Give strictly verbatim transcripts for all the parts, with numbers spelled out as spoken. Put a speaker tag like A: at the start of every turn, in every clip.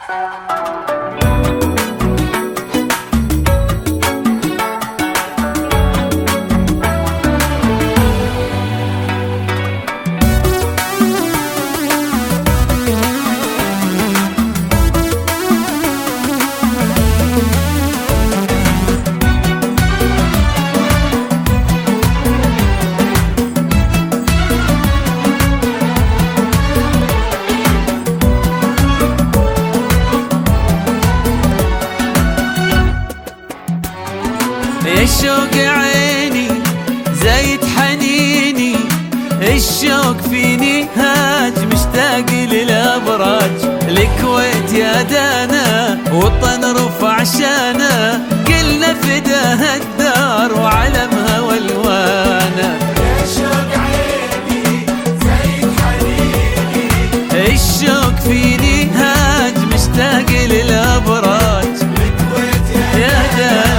A: الشوق عيني زايد حنيني، الشوق فيني هاج مشتاق للابراج، الكويت يا دانا وطن رفع شانا، قلنا فداها الدار وعلمها والوانا.
B: الشوق عيني زايد حنيني،
A: الشوق فيني هاج مشتاق للابراج،
B: الكويت يا دانا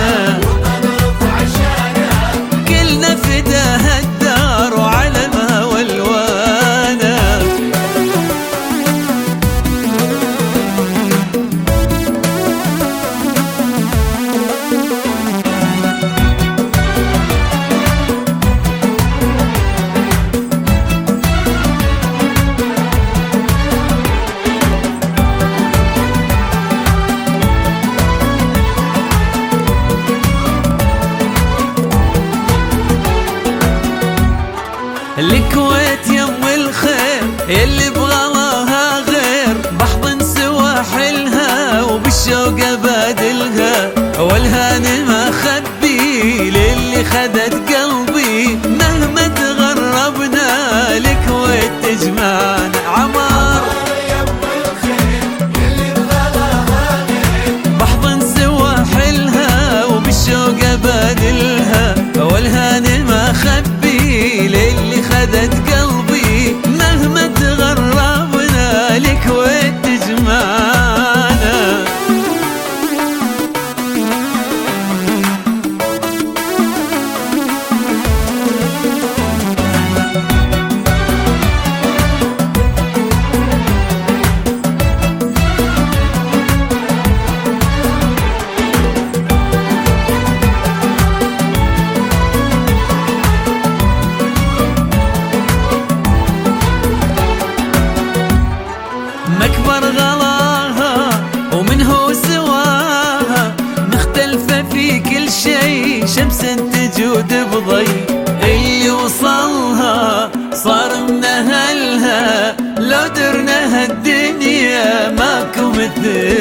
A: الكويت يم الخير اللي بغلاها غير، بحضن سواحلها وبالشوق ابادلها، والهان ما خبي للي خدت قلبي، مهما تغربنا الكويت تجمعنا. عمار
B: يم الخير اللي بغلاها غير،
A: بحضن سواحلها وبالشوق ابادلها، والهان ما خبي للي خدت قلبي، مهما تغربنا الكويت تجمعنا. مكبر غلاها ومنه سواها، مختلفة في كل شيء، شمس تجود بضي، اللي وصلها صار من أهلها، لو درنا هالدنيا ماكو مثل